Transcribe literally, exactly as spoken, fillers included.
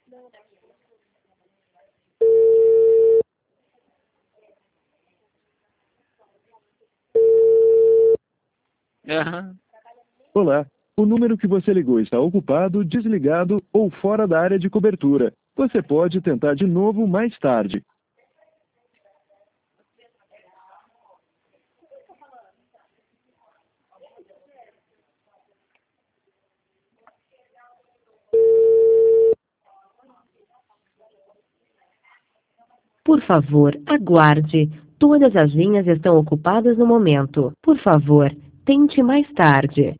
Aham. Olá, o número que você ligou está ocupado, desligado ou fora da área de cobertura. Você pode tentar de novo mais tarde. Por favor, aguarde. Todas as linhas estão ocupadas no momento. Por favor, tente mais tarde.